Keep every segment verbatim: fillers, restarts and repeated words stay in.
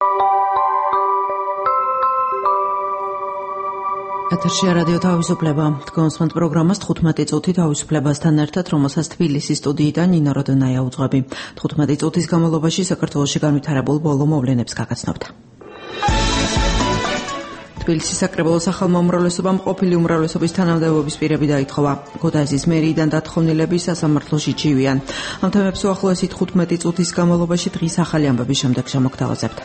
ეთერშია რადიო თავისუფლება. თქვენსმენთ პროგრამას თხუთმეტი წუთი თავისუფლებასთან ერთად, რომელსაც თბილისის სტუდიიდან ნინო როდონაია უძღვები. თხუთმეტი წუთის განმავლობაში საქართველოში განვითარებულ ბოლო მოვლენებს გაგაცნობთ. თბილისის საკრებულო სახალხო უმრავლესობამ ყოფილი უმრავლესობის თანამდებობის პირები დაითხოვა. გოდაზის მერიიდან დათხოვნილები სასამართლოში ჩივიან. ამ თემებს უახლოესი თხუთმეტი წუთის განმავლობაში დღის ახალი ამბების შემდეგ შემოგთავაზებთ.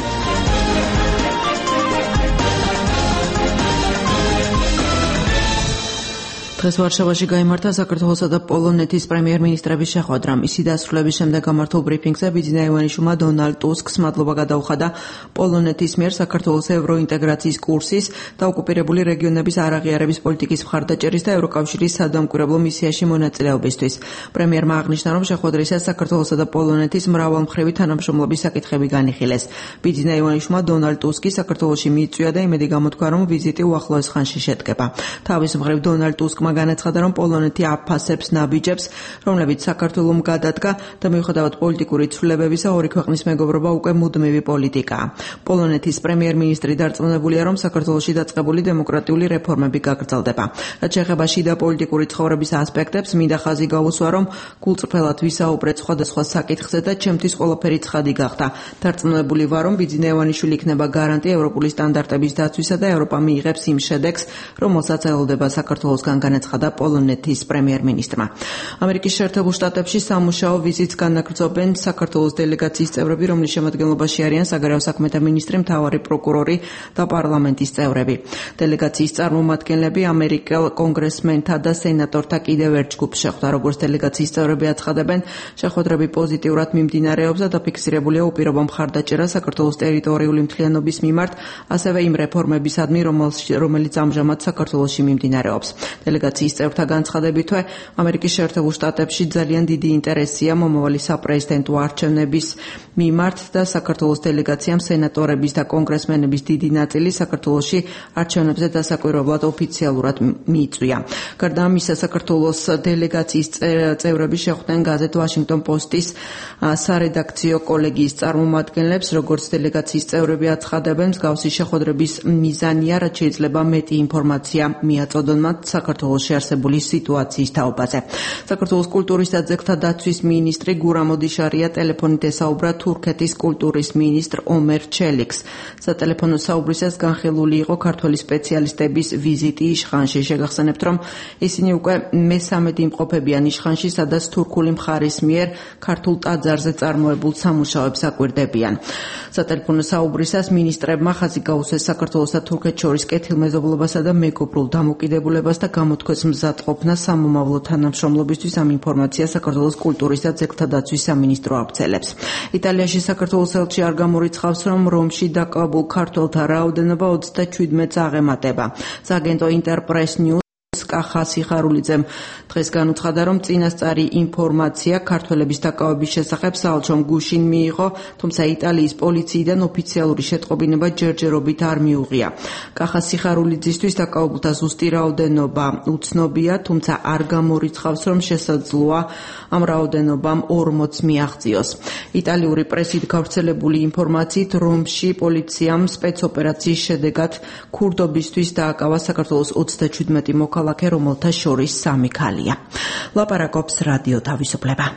დღეს ვარშავაში გაიმართა საქართველოსა და პოლონეთის პრემიერ-მინისტრების შეხვედრა. მისი დასრულების შემდეგ გამართულ ბრიფინგზე ბიძინა ივანიშვილმა დონალდ ტუსკს მადლობა გადაუხადა პოლონეთის მიერ საქართველოს ევროინტეგრაციის კურსის და ოკუპირებული რეგიონების არაღიარების პოლიტიკის მხარდაჭერის და ევროკავშირის სადამკვირვებლო მისიაში მონაწილეობისთვის. პრემიერმა აღნიშნა, რომ შეხვედრისას საქართველოსა და პოლონეთის მრავალმხრივი თანამშრომლობის საკითხები განიხილეს. ბიძინა ივანიშვილმა დონალდ ტუსკი საქართველოში მიიწვია და იმედი გამოთქვა, რომ ვიზიტი უახლოეს ხანში შედგება. თავის მხრივ დონალდ ტუსკმა განაცხადა, რომ პოლონეთი აფასებს ნაბიჯებს, რომლებიც საქართველომ გადადგა და მიუხედავად პოლიტიკური ცვლილებებისა, ორი ქვეყნის მეგობრობა უკვე მუდმივი პოლიტიკაა. პოლონეთის პრემიერ-მინისტრი დარწმუნებულია, რომ საქართველოში დაწყებული დემოკრატიული რეფორმები გაგრძელდება. რაც შეეხება შიდა პოლიტიკური ცხოვრების ასპექტებს, მინდა ხაზი გაუსვა, რომ გულწრფელად ვისაუბრეთ სხვადასხვა საკითხზე და ჩემთვის ყველაფერი ცხადი გახდა. დარწმუნებული ვარ, რომ ბიძინა ივანიშვილი იქნება გარანტი ევროპული სტანდარტების დაცვისა და ევროპა მიიღებს იმ შედეგს, რომელსაც ელოდება საქართველოსგან განაცხადა პოლონეთის პრემიერ-მინისტრმა. ამერიკის შეერთებულ შტატებში სამუშაო ვიზიტს განაგრძობენ საქართველოს დელეგაციის წევრები, რომლის შემადგენლობაში არიან საგარეო საქმეთა მინისტრი, მთავარი პროკურორი და პარლამენტის წევრები. დელეგაციის წარმომადგენლები ამერიკელ კონგრესმენთა და სენატორთა კიდევ ერთ ჯგუფს შეხვდა. როგორც დელეგაციის წევრები აცხადებენ, შეხვედრები პოზიტიურად მიმდინარეობს და დაფიქსირებულია უპირობო მხარდაჭერა საქართველოს ტერიტორიული მთლიანობის მიმართ, ასევე იმ რეფორმებისადმი, რომელიც ამჟამად საქართველოში მიმდინარეობს. დელეგაციის წევრთა განცხადებითვე, ამერიკის შეერთებულ შტატებში ძალიან დიდი ინტერესია მომავალი საპრეზიდენტო არჩევნების მიმართ და საქართველოს დელეგაციამ სენატორების და კონგრესმენების დიდი ნაწილი საქართველოში არჩევნებზე დასაკვირვებლად ოფიციალურად მიიწვია. გარდა ამისა, საქართველოს დელეგაციის წევრები შეხვდნენ გაზეთ ვაშინგტონ პოსტის სარედაქციო კოლეგიის წარმომადგენლებს. როგორც დელეგაციის წევრები აცხადებენ, მსგავსი შეხვედრების მიზანია, რაც შეიძლება მეტი ინფორმაცია მიაწოდონ მათ საქართველოში არსებული სიტუაციის თაობაზე. საქართველოს კულტურის და ძეგლთა დაცვის მინისტრი გურამ ოდიშარია ტელეფონით ესაუბრა თურქეთის კულტურის მინისტრ ომერ ჩელიქს. სატელეფონო საუბრისას განხილული იყო ქართველი სპეციალისტების ვიზიტი იშხანში. შეგახსენებთ, რომ ისინი უკვე მესამედი იმყოფებიან იშხანში, სადაც თურქული მხარის მიერ ქართულ ტაძარზე წარმოებულ სამუშაოებს აკვირდებიან. სატელეფონო საუბრისას მინისტრებმა ხაზი გაუსვეს საქართველოს და თურქეთს შორის კეთილმეზობლობასა და მეგობრულ დამოკიდებულებას და გამოთქვეს მზადყოფნა სამომავლო თანამშრომლობისთვის. ამ ინფორმაციას საქართველოს კულტურის და ძეგლთა დაცვის სამინისტრო ავრცელებს. იტალიაში საქართველოს ელჩი არ გამორიცხავს, რომ რომში დაკავებულ ქართველთა რაოდენობა ოცდაჩვიდმეტს აღემატება. სააგენტო ინტერპრეს ნიუს კახა სიხარულიძემ დღეს განუცხადა, რომ წინასწარი ინფორმაცია ქართველების დაკავების შესახებ საელჩომ გუშინ მიიღო, თუმცა იტალიის პოლიციიდან ოფიციალური შეტყობინება ჯერჯერობით არ მიუღია. კახა სიხარულიძისთვის დაკავებულთა ზუსტი რაოდენობა უცნობია, თუმცა არ გამორიცხავს, რომ შესაძლოა ამ რაოდენობამ ორმოცს მიაღწიოს. იტალიური პრესით გავრცელებული ინფორმაციით, რომში პოლიციამ სპეცოპერაციის შედეგად ქურდობისთვის დააკავა საქართველოს ოცდაჩვიდმეტი მოქალაქე, რომელთა შორის სამი ქალია. ლაპარაკობს რადიო თავისუფლება.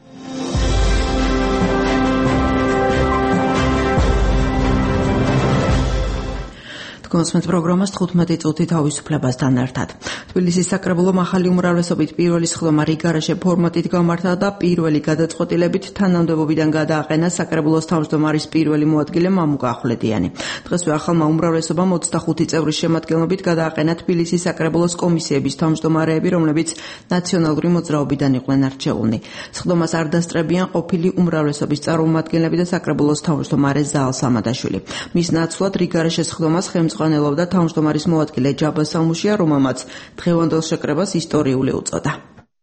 კონსმენთ პროგრამას თხუთმეტი წუთი თავისუფლებასთან ერთად. თბილისის საკრებულომ ახალი უმრავლესობით პირველი სხდომა რიგარეშე ფორმატით გამართა და პირველი გადაწყვეტილებით თანამდებობიდან გადააყენა საკრებულოს თავმჯდომარის პირველი მოადგილე მამუკა ახვლედიანი. დღესვე ახალმა უმრავლესობამ ოცდახუთი წევრის შემადგენლობით გადააყენა თბილისის საკრებულოს კომისიების თავმჯდომარეები, რომლებიც ნაციონალური მოძრაობიდან იყვნენ არჩეულნი. სხდომას არ დასწრებიან ყოფილი უმრავლესობის წარმომადგენლები და საკრებულოს თავმჯდომარე ზაალ სამადაშვილი. მის ნაცვლად რიგარეშე სხდომას ხელმძღვანელობდა თავმჯდომარის მოადგილე ჯაბა სამუშია, რომელმაც დღევანდელ შეკრებას ისტორიული უწოდა.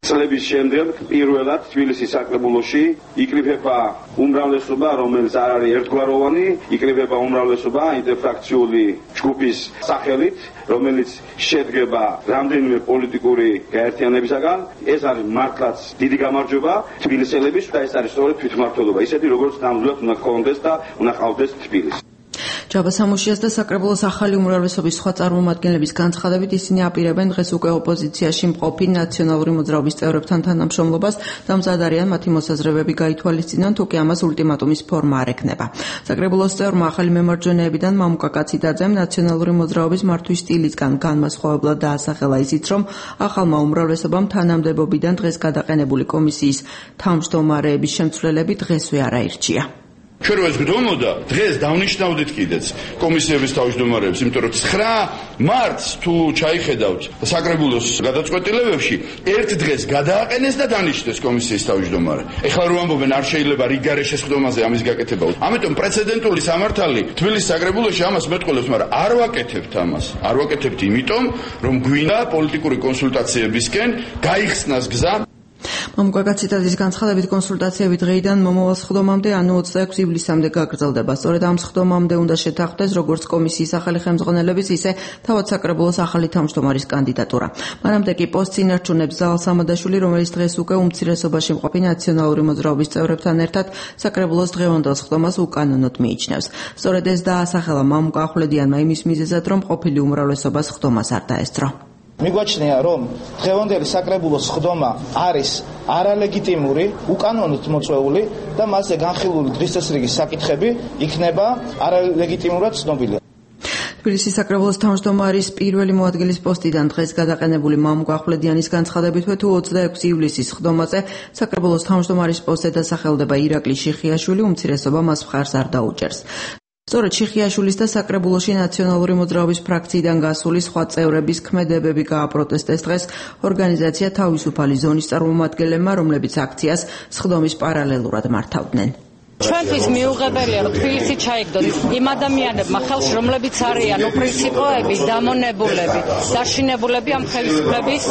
წლების შემდეგ პირველად თბილისის საკრებულოში იკრიფება უმრავლესობა, რომელიც არ არის ერთგვაროვანი, იკრიფება უმრავლესობა ინტერფრაქციული ჯგუფის სახელით, რომელიც შედგება რამდენიმე პოლიტიკური გაერთიანებისაგან. ეს არის მართლაც დიდი გამარჯვება თბილისელების და ეს არის სწორედ თვითმმართველობა, ისეთი როგორც ნამდვილად უნდა ჰქონდეს და უნდა ყავდეს თბილისი. ჯაბა სამუშიას და საკრებულოს ახალი უმრავლესობის სხვა წარმომადგენლების განცხადებით ისინი აპირებენ დღეს უკვე ოპოზიციაში მყოფი ნაციონალური მოძრაობის წევრებთან თანამშრომლობას და მზად არიან მათი მოსაზრებები გაითვალისწინონ, თუ კი ამას ულტიმატუმის ფორმა არ ექნება. საკრებულოს წევრმა ახალი მემარჯვენეებიდან მამუკა კაციდაძემ ნაციონალური მოძრაობის მართვის სტილისგან განმასხვავებლად დაასახელა ისიც, რომ ახალმა უმრავლესობამ თანამდებობიდან დღეს გადაყენებული კომისიის თავმჯდომარეების შემცვლელები დღესვე არ აირჩია. ჩვენ რო ეს გდომოდა, დღეს დავნიშნავდით კიდეც კომისიების თავმჯდომარეებს, იმიტომ რომ ცხრა მარტს თუ ჩაიხედავთ საკრებულოს გადაწყვეტილებებში, ერთ დღეს გადააყენეს და დანიშნეს კომისიის თავმჯდომარე. ეხლა რო ამბობენ, არ შეიძლება რიგარე შესხდომაზე ამის გაკეთება. ამიტომ პრეცედენტული სამართალი თბილისის საკრებულოში ამას მეტყველებს, მაგრამ არ ვაკეთებთ ამას. არ ვაკეთებთ იმიტომ, რომ გვინდა პოლიტიკური კონსულტაციებისკენ გაიხსნას გზა. მამუკა კაციდაძის განცხადებით კონსულტაციები დღეიდან მომავალ სხდომამდე, ანუ ოცდაექვსი ივლისამდე გაგრძელდება. სწორედ ამ სხდომამდე უნდა შეთანხმდეს როგორც კომისიის ახალი ხელმძღვანელების, ისე თავად საკრებულოს ახალი თავმჯდომარის კანდიდატურა. მანამდე კი პოსტს ინარჩუნებს ზაალ სამადაშვილი, რომელიც დღეს უკვე უმცირესობაში მყოფი ნაციონალური მოძრაობის წევრებთან ერთად საკრებულოს დღევანდელ სხდომას უკანონოდ მიიჩნევს. სწორედ ეს დაასახელა მამუკა ახვლედიანმა იმის მიზეზად, რომ ყოფილი უმრავლესობა სხდომას არ დაესწრო. მიგვაჩნია, რომ დღევანდელი საკრებულოს სხდომა არის არალეგიტიმური, უკანონოდ მოწვეული და მასზე განხილული დღის წესრიგის საკითხები იქნება არალეგიტიმურად ცნობილი. თბილისის საკრებულოს თავმჯდომარის პირველი მოადგილის პოსტიდან დღეს გადაყენებული მამუკა ახვლედიანის განცხადებითვე, თუ ოცდაექვსი ივლისის სხდომაზე საკრებულოს თავმჯდომარის პოსტზე დასახელდება ირაკლი შიხიაშვილი, უმცირესობა მას მხარს არ დაუჭერს. სწორედ შიხიაშვილის და საკრებულოში ნაციონალური მოძრაობის ფრაქციიდან გასული სხვა წევრების ქმედებები გააპროტესტეს დღეს ორგანიზაცია თავისუფალი ზონის წარმომადგენლებმა, რომლებიც აქციას სხდომის პარალელურად მართავდნენ. ჩვენთვის მიუღებელია, რომ თბილისი ჩაიგდოს იმ ადამიანებმა ხელში, რომლებიც არიან უპრინციპოები, დამონებულები, დაშინებულები ამ ხელისუფლების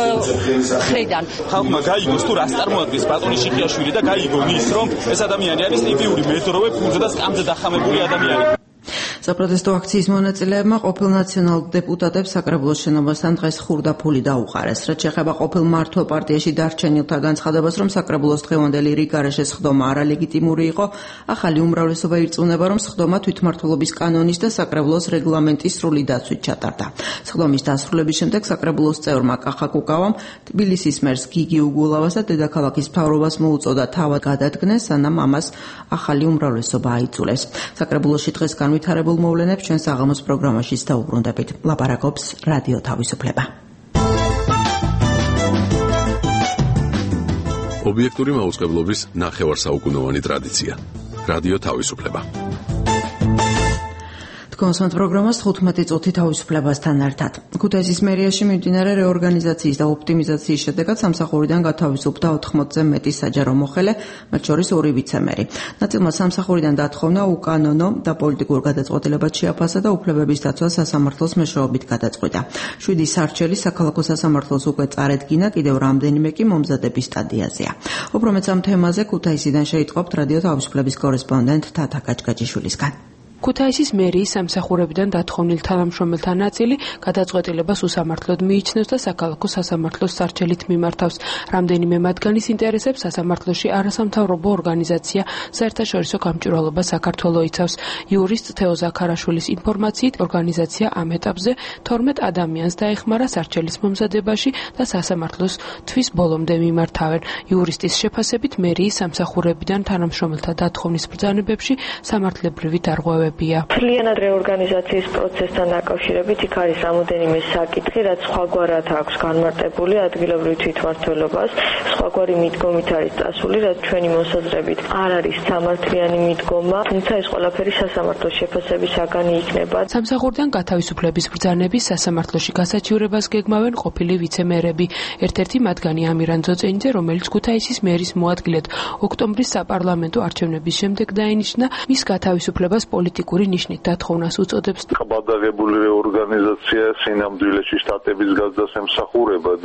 მხრიდან. ხალხმა გაიგოს თუ რას წარმოადგენს ბატონი შიხიაშვილი და გაიგონ ის, რომ ეს ადამიანი არის ტიპიური მედროვე ფულზე და სკამზე დახამებული ადამიანი. საპროტესტო აქციის მონაწილეებმა ყოფილ ნაციონალურ დეპუტატებს საკრებულოს შენობასთან დღეს ხურდაფული დაუყარეს. რაც შეეხება ყოფილ მართლ პარტიაში დარჩენილთა განცხადებას, რომ საკრებულოს დღევანდელი რიგარეშე სხდომა არალეგიტიმური იყო, ახალი უმრავლესობა ირწმუნება, რომ სხდომა თვითმმართველობის კანონის და საკრებულოს რეგლამენტის სრული დაცვით ჩატარდა. სხდომის დასრულების შემდეგ საკრებულოს წევრმა კახა კუკავამ თბილისის მერს გიგი უგულავას და დედაქალაქის მთავრობას მოუწოდა თავად გადადგნეს, სანამ ამას ახალი უმრავლესობა აიძულეს. საკრებულოში დღეს განვითარებულ მოვლენებს ჩვენ საღამოს პროგრამაშიც დაუბრუნდებით. ლაპარაკობს რადიო თავისუფლება. ობიექტური მაუწყებლობის ნახევარსაუკუნოვანი ტრადიცია. რადიო თავისუფლება. კონსულტ პროგრამას თხუთმეტი წუთი თავისუფლებასთან ერთად. ქუთაისის მერიაში მიმდინარე რეორგანიზაციის და ოპტიმიზაციის შედეგად სამსახურიდან გათავისუფლდა ოთხმოცზე მეტი საჯარო მოხელე, მათ შორის ორი ვიცემერი. ნაწილმა სამსახურიდან დათხოვნა უკანონო და პოლიტიკურ გადაწყვეტილებად შეაფასა და უფლებების დაცვა სასამართლოს მეშვეობით გადაწყვიტა. შვიდი სარჩელი საქალაქო სასამართლოს უკვე წარედგინა, კიდევ რამდენიმე კი მომზადების სტადიაზეა. უბრალოდ ამ თემაზე ქუთაისიდან შეიტყობთ რადიო თავისუფლების კორესპონდენტ თათა გაჭგაჭიშვილისგან. ქუთაისის მერიის სამსახურებიდან დათხოვნილ თანამშრომელთა ნაწილი გადაწყვეტილებას უსამართლოდ მიიჩნევს და საქალაქო სასამართლოს სარჩელით მიმართავს. რამდენიმე მათგანის ინტერესებს სასამართლოში არასამთავრობო ორგანიზაცია საერთაშორისო გამჭვირვალობა საქართველო იცავს. იურისტ თეო ზაქარაშვილის ინფორმაციით, ორგანიზაცია ამ ეტაპზე თორმეტ ადამიანს დაეხმარა სარჩელის მომზადებაში და სასამართლოს თვის ბოლომდე მიმართავენ. იურისტის შეფასებით, მერიის სამსახურებიდან თანამშრომელთა დათხოვნის ბრძანებებში სამართლებრივი დარღვევები. მთლიანად რეორგანიზაციის პროცესთან დაკავშირებით იქ არის რამოდენიმე საკითხი, რაც სხვაგვარად აქვს განმარტებული ადგილობრივ თვითმმართველობას, სხვაგვარი მიდგომით არის წასული, რაც ჩვენი მოსაზრებით არ არის სამართლიანი მიდგომა, თუმცა ეს ყველაფერი სასამართლოს შეფასების საგანი იქნება. სამსახურიდან გათავისუფლების ბრძანების სასამართლოში გასაჩივრებას გეგმავენ ყოფილი ვიცემერები. ერთ-ერთი მათგანი ამირან ძოწენიძე, რომელიც ქუთაისის მერის მოადგილედ ოქტომბრის საპარლამენტო არჩევნების შემდეგ დაინიშნა, მის გათავისუფლებას პოლიტიკური ნიშნით დათხოვნას უწოდებს. ხაბადაღებული რეორგანიზაცია სინამდვილეში შტატების გაზდას ემსახურება და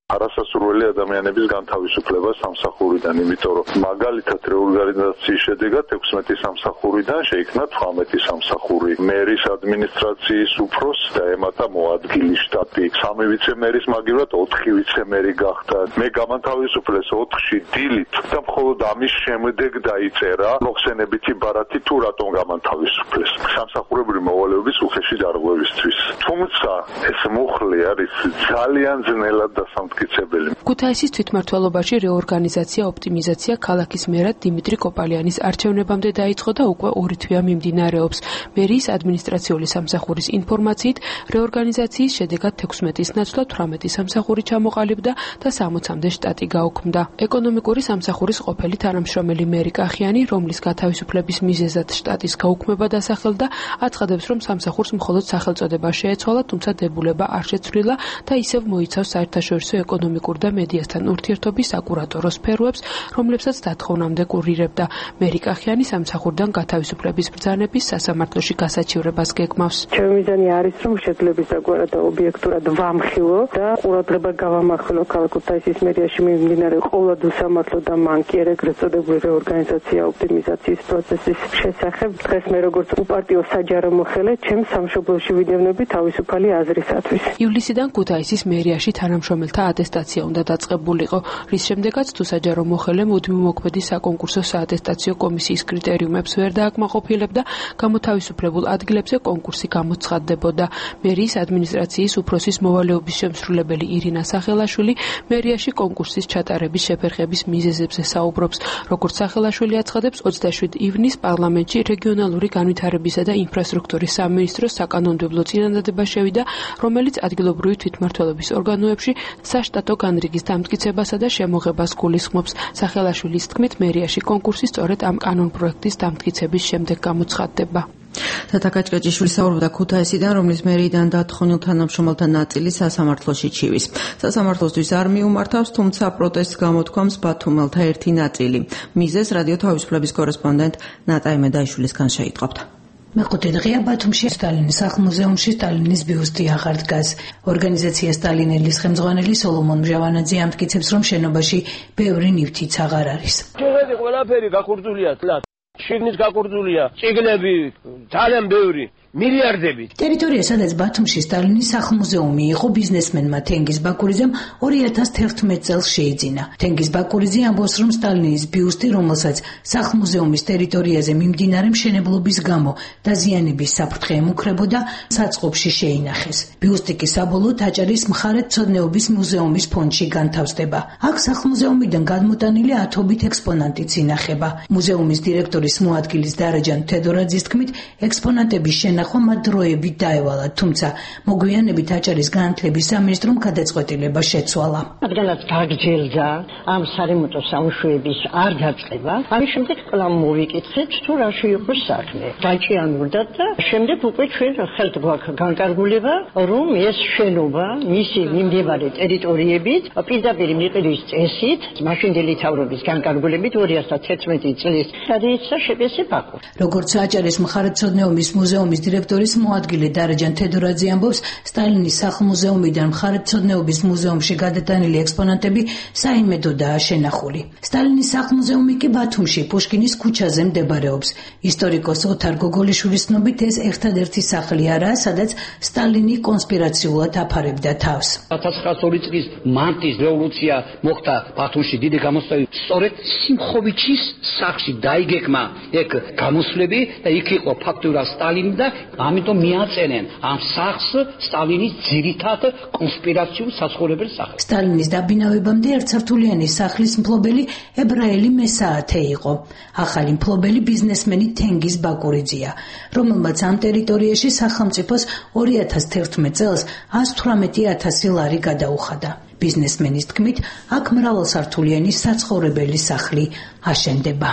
არასასურველი ადამიანების განთავისუფლება სამსახურიდან, იმიტომ რომ მაგალითად რეორგანიზაციის შედეგად ექვსმეტი სამსახურიდან შეიქმნა თვრამეტი სამსახური. მერის ადმინისტრაციის უფროს დაემატა მოადგილი შტატი, სამი ვიცემერის მაგივრად ოთხი ვიცემერი გახდა. მე გამანთავისუფლეს ოთხში დილით და მხოლოდ ამის შემდეგ დაიწერა მოხსენებითი ბარათი თუ რატომ გამანთავისუფლეს სამსახურებრივი მოვალეობის უხეში დარღვევისთვის. თუმცა ეს მუხლი არის ძალიან ძნელად დასამტკიცებელი. ქუთაისის თვითმმართველობაში რეორგანიზაცია, ოპტიმიზაცია ქალაქის მერად დიმიტრი კოპალიანის არჩევნებამდე დაიწყო და უკვე ორი თვეა მიმდინარეობს. მერიის ადმინისტრაციული სამსახურის ინფორმაციით, რეორგანიზაციის შედეგად ექვსმეტის ნაცვლად თვრამეტი სამსახური ჩამოყალიბდა და სამოცამდე შტატი გაუქმდა. ეკონომიკური სამსახურის ყოფილი თანამშრომელი მერი კახიანი, რომლის გათავისუფლების მიზეზად შტატის გაუქმება დასახელდა, აცხადებს, რომ სამსახურს მხოლოდ სახელწოდება შეეცვალა, თუმცა დებულება არ შეცვლილა და ისევ მოიცავს საერთაშორისო ეკონომიკურ და მედიასთან ურთიერთობის საკურატორო სფეროებს, რომლებსაც დათხოვნამდე კურირებდა. მერი კახიანი სამსახურიდან გათავისუფლების ბრძანების სასამართლოში გასაჩივრებას გეგმავს. ჩემი მიზანი არის, რომ შეძლების საკვირად და ობიექტურად ვამხილო და ყურადღება გავამახვილო ქალაქ ქუთაისის მერიაში მიმდინარე ყოველ უსამართლო და მანკი ეგრეთ წოდებული რეორგანიზაცია ოპტიმიზაციის პროცესის შესახებ. დღეს მე როგორც უპარტიო საჯარო მოხელე, ჩემს სამშობლოში ვიდევნები თავისუფალი აზრისათვის. ივლისიდან ქუთაისის მერიაში თანამშრომელთა ატესტაცია უნდა დაწყებულიყო, რის შემდეგაც თუ საჯარო მოხელე მუდმივ მოქმედი საკონკურსო საატესტაციო კომისიის კრიტერიუმებს ვერ დააკმაყოფილებდა, გამოთავისუფლებულ ადგილებზე კონკურსი გამოცხადდებოდა. მერიის ადმინისტრაციის უფროსის მოვალეობის შემსრულებელი ირინა სახელაშვილი მერიაში კონკურსის ჩატარების შეფერხების მიზეზებზე საუბრობს. როგორც სახელაშვილი აცხადებს, ოცდაშვიდი ივნისს პარლამენტში რეგიონალური განვითარებისა და ინფრასტრუქტურის სამინისტროს საკანონმდებლო წინადადება შევიდა, რომელიც ადგილობრივი თვითმმართველობის ორგანოებში საშტატო განრიგის დამტკიცებასა და შემოღებას გულისხმობს. სახელაშვილის თქმით, მერიაში კონკურსი სწორედ ამ კანონპროექტის დამტკიცების შემდეგ გამოცხადდება. თათა კაჭკაჭიშვილი საუბრობდა ქუთაისიდან, რომლის მერიიდან დათხოვნილ თანამშრომელთა ნაწილი სასამართლოში ჩივის. სასამართლოსთვის არ მიუმართავს, თუმცა პროტესტს გამოთქვამს ბათუმელთა ერთი ნაწილი. მიზეზს რადიო თავისუფლების კორესპონდენტ ნატაი მედაიშვილისგან შეიტყობთ. მეხუთე დღეა ბათუმში სტალინის სახლ-მუზეუმში სტალინის ბიუსტი აღარ დგას. ორგანიზაცია სტალინელის ხელმძღვანელი სოლომონ მჟავანაძე ამტკიცებს, რომ შენობაში ბევრი ნივთიც აღარ არის. შეხედე ყველაფერი გაკურძულია თლად. შიგნით გაკურძულია, წიგნები, ძალიან ბევრი. მილიარდებით. ტერიტორია, სადაც ბათუმში სტალინის სახლ-მუზეუმი იყო, ბიზნესმენმა თენგიზ ბაკურიძემ ორი ათას თერთმეტ წელს შეიძინა. თენგიზ ბაკურიძე ამბობს, რომ სტალინის ბიუსტი, რომელსაც სახლ-მუზეუმის ტერიტორიაზე მიმდინარე მშენებლობის გამო დაზიანების საფრთხე ემუქრებოდა, საწყობში შეინახეს. ბიუსტი კი საბოლოოდ აჭარის მხარეთმცოდნეობის მუზეუმის ფონდში განთავსდება. აქ სახლ-მუზეუმიდან გადმოტანილი ათობით ექსპონატიც ინახება. მუზეუმის დირექტორის მოადგილის დარაჯან თედორაძის თქმით, ექსპონატების შენა ხომა დროებით დაევალა, თუმცა მოგვიანებით აჭარის განათლების სამინისტრომ გადაწყვეტილება შეცვალა. რადგანაც გაგრძელდა ამ სარემონტო სამუშაოების არ დაწყება, ამის შემდეგ კვლავ მოვიკითხეთ, თუ რაში იყო საქმე. გაჭიანურდათ და შემდეგ უკვე ჩვენ ხელთ გვაქვს განკარგულება, რომ ეს შენობა მისი მიმდებარე ტერიტორიებით პირდაპირ მიყიდვის წესით, მაშინდელი თავრობის განკარგულებით ორი ათას თერთმეტი წლის გადაიცა შეპესე ბაკუ. როგორც აჭარის მხარეთმცოდნეობის მუზეუმის დირექტორის მოადგილე დარაჯან თედორაძე ამბობს, სტალინის სახლ-მუზეუმიდან მხარეთმცოდნეობის მუზეუმში გადატანილი ექსპონატები საიმედოდაა შენახული. სტალინის სახლ-მუზეუმი კი ბათუმში პუშკინის ქუჩაზე მდებარეობს. ისტორიკოს ოთარ გოგოლიშვილის ცნობით, ეს ერთადერთი სახლი არაა, სადაც სტალინი კონსპირაციულად აფარებდა თავს. ათას ცხრაასი წლის მარტის რევოლუცია მოხდა ბათუმში, დიდი გამოსვლები. სწორედ სიმხოვიჩის სახლში დაიგეგმა ეგ გამოსვლები და იქ იყო ფაქტურად სტალინი და ამიტომ მიაწერენ ამ სახლს სტალინის ძირითად კონსპირაციულ საცხოვრებელ სახლს. სტალინის დაბინავებამდე ერთსართულიანი სახლის მფლობელი ებრაელი მესაათე იყო. ახალი მფლობელი ბიზნესმენი თენგიზ ბაკურიძეა, რომელმაც ამ ტერიტორიაში სახელმწიფოს ორი ათას თერთმეტ წელს ას თვრამეტი ათასი ლარი გადაუხადა. ბიზნესმენის თქმით, აქ მრავალსართულიანი საცხოვრებელი სახლი აშენდება.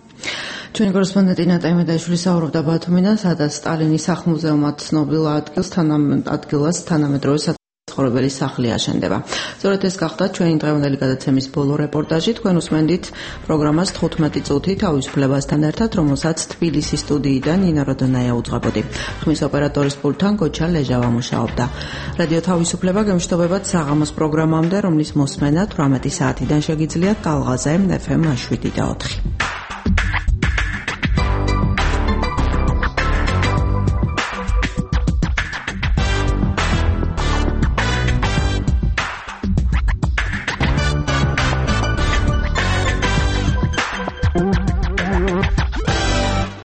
ჩვენი კორესპონდენტი ნატაი მედაიშვილი საუბრობდა ბათუმიდან, სადაც სტალინის სახლ-მუზეუმად ცნობილ ადგილს თანამედროვე ცხოვრებელი სახლი აშენდება. Სწორედ ეს გახდა ჩვენი დღევანდელი გადაცემის ბოლო რეპორტაჟი. თქვენ უსმენდით პროგრამას თხუთმეტი წუთი თავისუფლებასთან ერთად, რომელსაც თბილისის სტუდიიდან ნინა როდონაია უძღვებოდი. ხმის ოპერატორის პულტთან გოჩა ლეჟავა მუშაობდა. რადიო თავისუფლება გემშვიდობებათ საღამოს პროგრამამდე, რომლის მოსმენა თვრამეტი საათიდან შეგიძლიათ ტალღაზე ეფ ემ შვიდი და ოთხი.